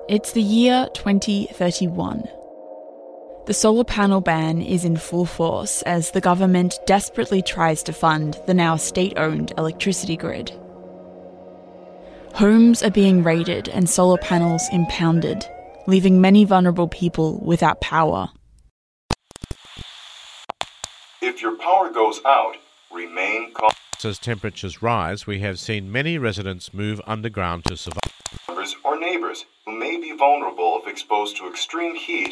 It's the year 2031. The solar panel ban is in full force as the government desperately tries to fund the now state-owned electricity grid. Homes are being raided and solar panels impounded, leaving many vulnerable people without power. If your power goes out, remain calm. As temperatures rise, we have seen many residents move underground to survive. Or neighbours who may be vulnerable if exposed to extreme heat.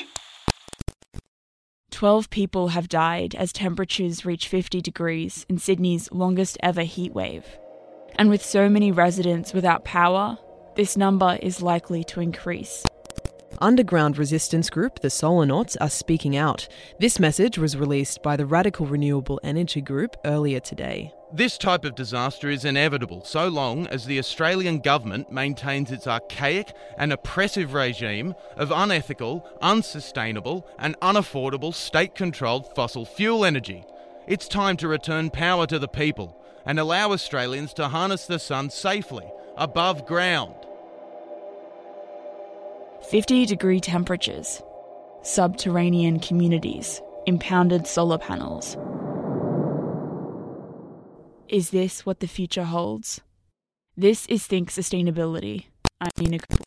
12 people have died as temperatures reach 50 degrees in Sydney's longest ever heatwave. And with so many residents without power, this number is likely to increase. Underground resistance group the Solarnauts are speaking out. This message was released by the Radical Renewable Energy Group earlier today. This type of disaster is inevitable so long as the Australian government maintains its archaic and oppressive regime of unethical, unsustainable and unaffordable state-controlled fossil fuel energy. It's time to return power to the people and allow Australians to harness the sun safely, above ground. 50-degree temperatures, subterranean communities, impounded solar panels. Is this what the future holds? This is Think Sustainability. I'm Nina Cooper.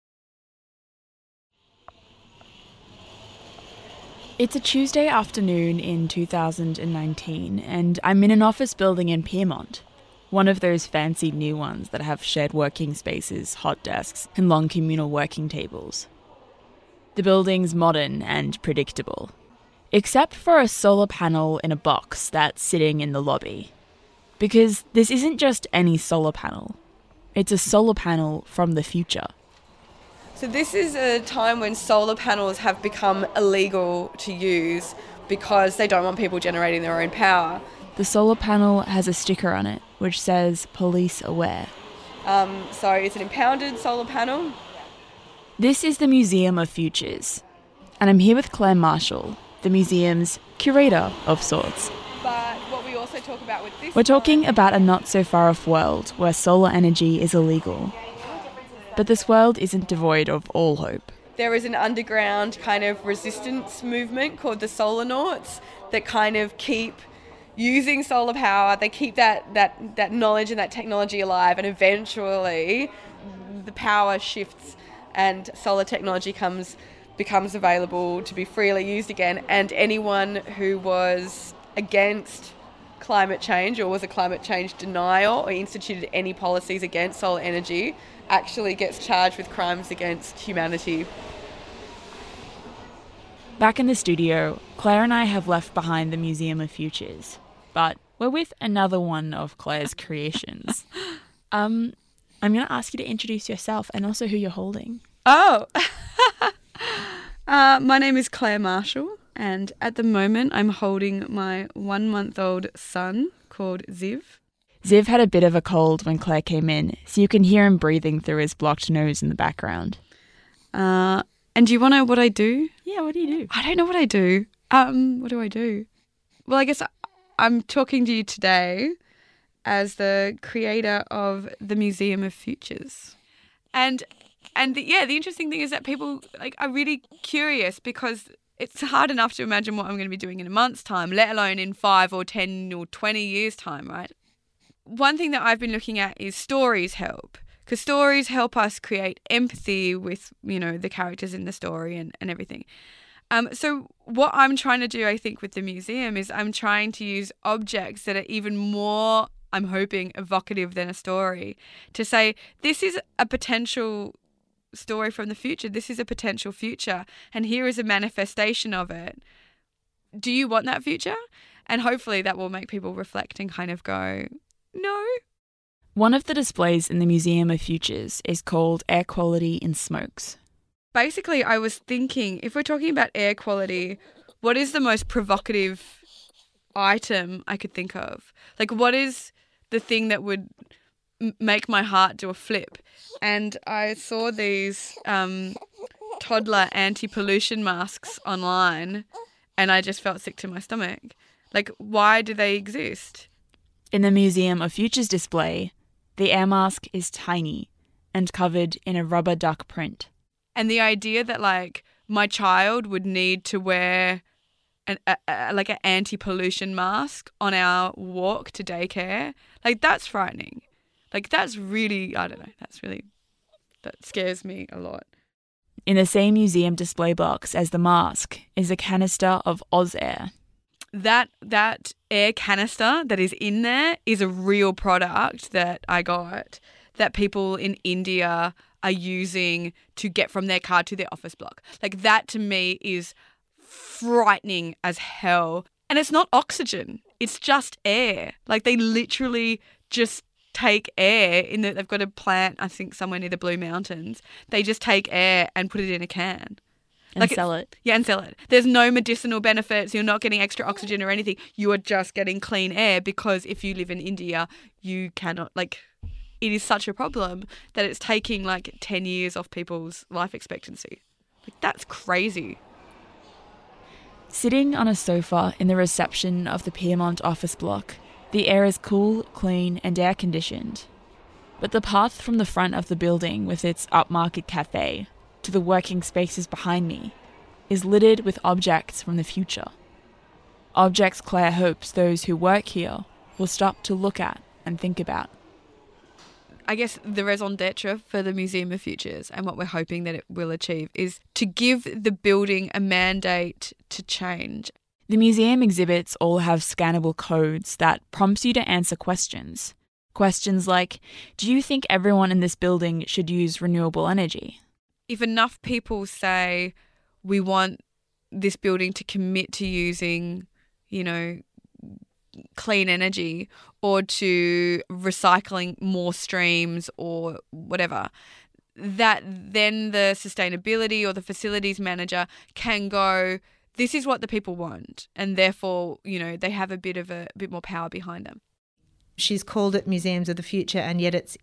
It's a Tuesday afternoon in 2019, and I'm in an office building in Pyrmont. One of those fancy new ones that have shared working spaces, hot desks, and long communal working tables. The building's modern and predictable, except for a solar panel in a box that's sitting in the lobby. Because this isn't just any solar panel. It's a solar panel from the future. So this is a time when solar panels have become illegal to use because they don't want people generating their own power. The solar panel has a sticker on it which says police aware. So it's an impounded solar panel. This is the Museum of Futures. And I'm here with Claire Marshall, the museum's curator of sorts. But what we also talk about with this... We're talking about a not-so-far-off world where solar energy is illegal. But this world isn't devoid of all hope. There is an underground kind of resistance movement called the Solarnauts that kind of keep using solar power. They keep that knowledge and that technology alive, and eventually the power shifts and solar technology becomes available to be freely used again, and anyone who was against climate change or was a climate change denial or instituted any policies against solar energy actually gets charged with crimes against humanity. Back in the studio, Claire and I have left behind the Museum of Futures, but we're with another one of Claire's creations. I'm going to ask you to introduce yourself and also who you're holding. Oh! My name is Claire Marshall, and at the moment I'm holding my 1-month-old son called Ziv. Ziv had a bit of a cold when Claire came in, so you can hear him breathing through his blocked nose in the background. And do you want to know what I do? Yeah, what do you do? I don't know what I do. What do I do? Well, I guess I'm talking to you today as the creator of the Museum of Futures. And the interesting thing is that people are really curious because it's hard enough to imagine what I'm going to be doing in a month's time, let alone in 5 or 10 or 20 years' time, right? One thing that I've been looking at is stories help. Because stories help us create empathy with, the characters in the story and everything. So what I'm trying to do, I think, with the museum is I'm trying to use objects that are even more, I'm hoping, evocative than a story to say, this is a potential story from the future. This is a potential future. And here is a manifestation of it. Do you want that future? And hopefully that will make people reflect and kind of go, no. One of the displays in the Museum of Futures is called Air Quality in Smokes. Basically, I was thinking, if we're talking about air quality, what is the most provocative item I could think of? What is the thing that would make my heart do a flip? And I saw these toddler anti-pollution masks online, and I just felt sick to my stomach. Why do they exist? In the Museum of Futures display, the air mask is tiny and covered in a rubber duck print. And the idea that like my child would need to wear an anti-pollution mask on our walk to daycare, like that's frightening. Like that's really, I don't know, that scares me a lot. In the same museum display box as the mask is a canister of Ozair. That air canister that is in there is a real product that I got that people in India are using to get from their car to their office block. Like that to me is frightening as hell. And it's not oxygen. It's just air. Like they literally just take air they've got a plant, I think somewhere near the Blue Mountains. They just take air and put it in a can. And sell it. Yeah, and sell it. There's no medicinal benefits. You're not getting extra oxygen or anything. You are just getting clean air because if you live in India, you cannot, like, it is such a problem that it's taking like 10 years off people's life expectancy. Like, that's crazy. Sitting on a sofa in the reception of the Pyrmont office block, the air is cool, clean and air-conditioned. But the path from the front of the building with its upmarket cafe to the working spaces behind me is littered with objects from the future. Objects Claire hopes those who work here will stop to look at and think about. I guess the raison d'etre for the Museum of Futures and what we're hoping that it will achieve is to give the building a mandate to change. The museum exhibits all have scannable codes that prompts you to answer questions. Questions like, do you think everyone in this building should use renewable energy? If enough people say we want this building to commit to using, clean energy or to recycling more streams or whatever, that then the sustainability or the facilities manager can go, this is what the people want, and therefore, they have a bit more power behind them. She's called it Museums of the Future, and yet it's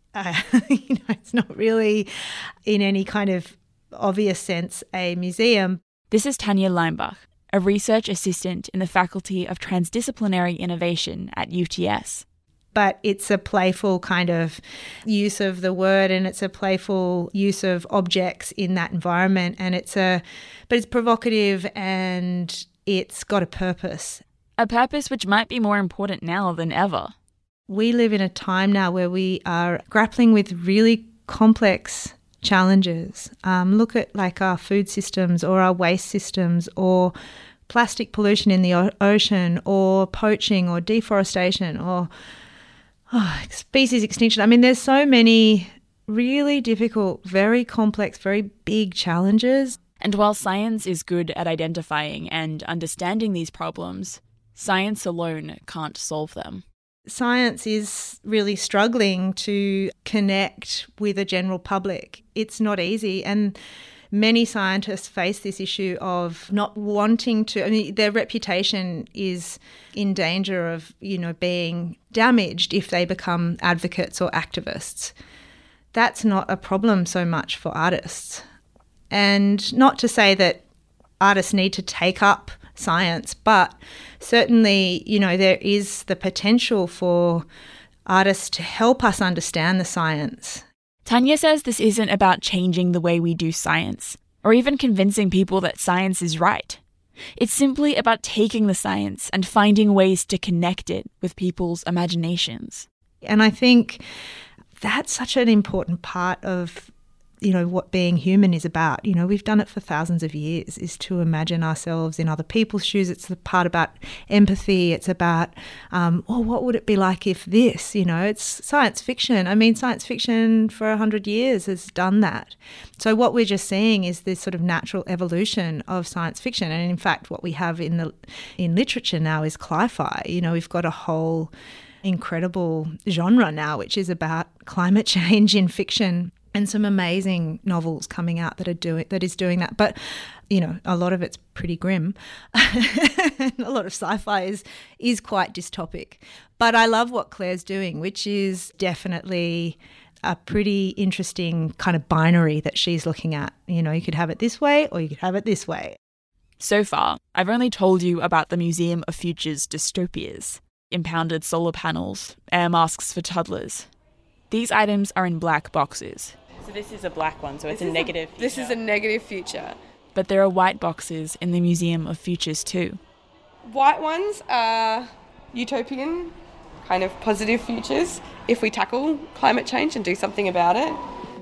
it's not really in any kind of obvious sense a museum. This is Tanya Leimbach, a research assistant in the Faculty of Transdisciplinary Innovation at UTS. But it's a playful kind of use of the word, and it's a playful use of objects in that environment, and but it's provocative and it's got a purpose. A purpose which might be more important now than ever. We live in a time now where we are grappling with really complex challenges. Look at like our food systems or our waste systems or plastic pollution in the ocean or poaching or deforestation or species extinction. I mean, there's so many really difficult, very complex, very big challenges. And while science is good at identifying and understanding these problems, science alone can't solve them. Science is really struggling to connect with a general public. It's not easy, and many scientists face this issue of not wanting to. I mean, their reputation is in danger of, being damaged if they become advocates or activists. That's not a problem so much for artists. And not to say that artists need to take up science, but certainly, there is the potential for artists to help us understand the science. Tanya says this isn't about changing the way we do science, or even convincing people that science is right. It's simply about taking the science and finding ways to connect it with people's imaginations. And I think that's such an important part of what being human is about. We've done it for thousands of years, is to imagine ourselves in other people's shoes. It's the part about empathy. It's about, what would it be like if this, it's science fiction. I mean, science fiction for 100 years has done that. So what we're just seeing is this sort of natural evolution of science fiction. And in fact, what we have in literature now is cli-fi. We've got a whole incredible genre now, which is about climate change in fiction. And some amazing novels coming out that is doing that. But, a lot of it's pretty grim. A lot of sci-fi is quite dystopic. But I love what Claire's doing, which is definitely a pretty interesting kind of binary that she's looking at. You could have it this way or you could have it this way. So far, I've only told you about the Museum of Future's dystopias. Impounded solar panels, air masks for toddlers. These items are in black boxes. So this is a black one, so it's a negative future. This is a negative future. But there are white boxes in the Museum of Futures too. White ones are utopian, kind of positive futures if we tackle climate change and do something about it.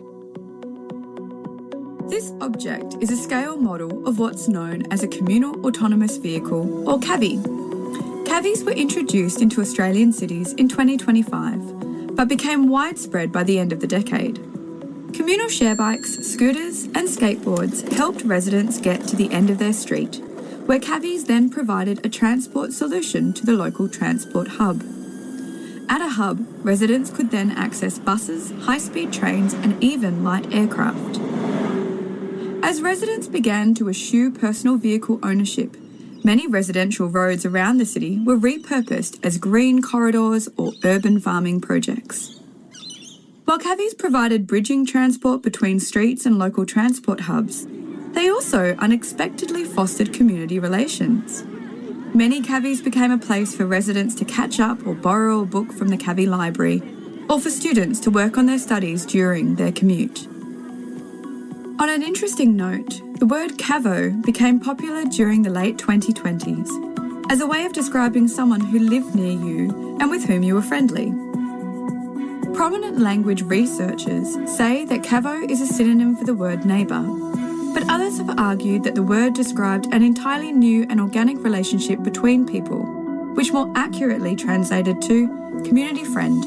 This object is a scale model of what's known as a Communal Autonomous Vehicle, or CAVI. CAVIs were introduced into Australian cities in 2025, but became widespread by the end of the decade. Communal share bikes, scooters and skateboards helped residents get to the end of their street, where CAVIs then provided a transport solution to the local transport hub. At a hub, residents could then access buses, high-speed trains and even light aircraft. As residents began to eschew personal vehicle ownership, many residential roads around the city were repurposed as green corridors or urban farming projects. While CAVIs provided bridging transport between streets and local transport hubs, they also unexpectedly fostered community relations. Many CAVIs became a place for residents to catch up or borrow a book from the CAVI library, or for students to work on their studies during their commute. On an interesting note, the word cavo became popular during the late 2020s as a way of describing someone who lived near you and with whom you were friendly. Prominent language researchers say that cavo is a synonym for the word neighbour, but others have argued that the word described an entirely new and organic relationship between people, which more accurately translated to community friend.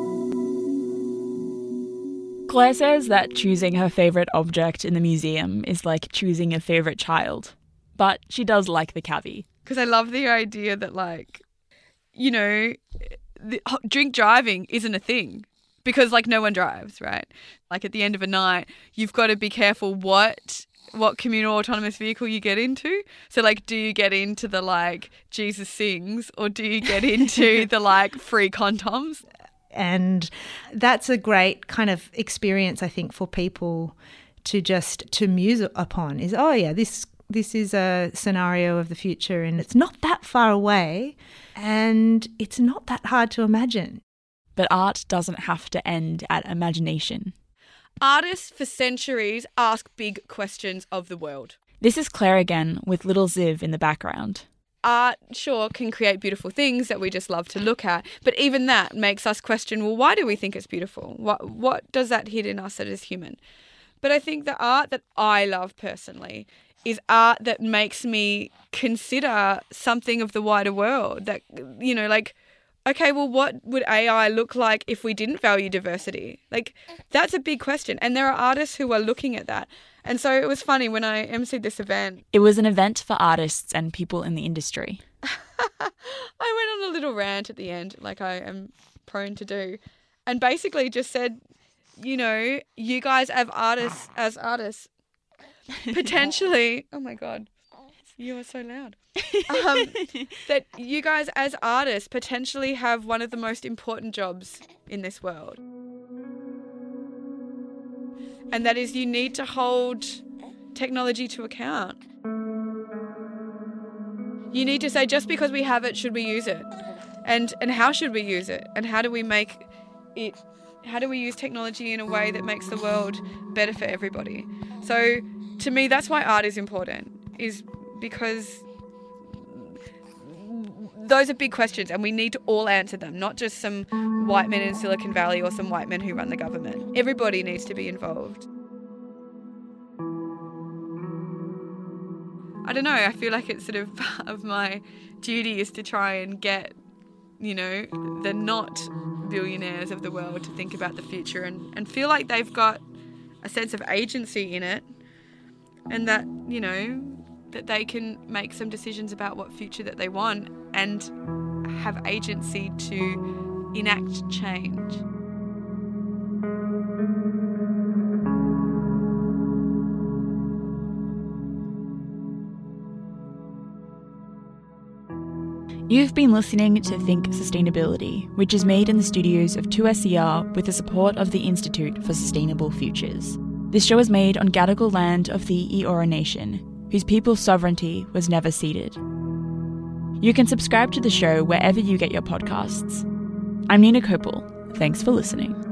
Claire says that choosing her favourite object in the museum is like choosing a favourite child. But she does like the CAVI. Because I love the idea that, like, you know, drink driving isn't a thing. Because, like, no one drives, right? Like, at the end of a night, you've got to be careful what communal autonomous vehicle you get into. So, like, do you get into the, like, Jesus sings, or do you get into the, like, free condoms? And that's a great kind of experience, I think, for people to muse upon is, oh, yeah, this is a scenario of the future and it's not that far away and it's not that hard to imagine. But art doesn't have to end at imagination. Artists for centuries ask big questions of the world. This is Claire again with little Ziv in the background. Art, sure, can create beautiful things that we just love to look at, but even that makes us question, well, why do we think it's beautiful? What does that hit in us that is human? But I think the art that I love personally is art that makes me consider something of the wider world. That, you know, like, okay, well, what would AI look like if we didn't value diversity? Like, that's a big question. And there are artists who are looking at that. And so it was funny when I emceed this event. It was an event for artists and people in the industry. I went on a little rant at the end, like I am prone to do, and basically just said, you know, you guys as artists, potentially, oh my God, you are so loud. That you guys as artists potentially have one of the most important jobs in this world. And that is, you need to hold technology to account. You need to say, just because we have it, should we use it? And how should we use it? And how do we use technology in a way that makes the world better for everybody? So to me, that's why art is important, is because those are big questions and we need to all answer them, not just some white men in Silicon Valley or some white men who run the government. Everybody needs to be involved. I don't know, I feel like it's sort of part of my duty is to try and get, you know, the not billionaires of the world to think about the future and feel like they've got a sense of agency in it, and that, you know, that they can make some decisions about what future that they want and have agency to enact change. You've been listening to Think Sustainability, which is made in the studios of 2SER with the support of the Institute for Sustainable Futures. This show is made on Gadigal land of the Eora Nation, whose people's sovereignty was never ceded. You can subscribe to the show wherever you get your podcasts. I'm Nina Kopel. Thanks for listening.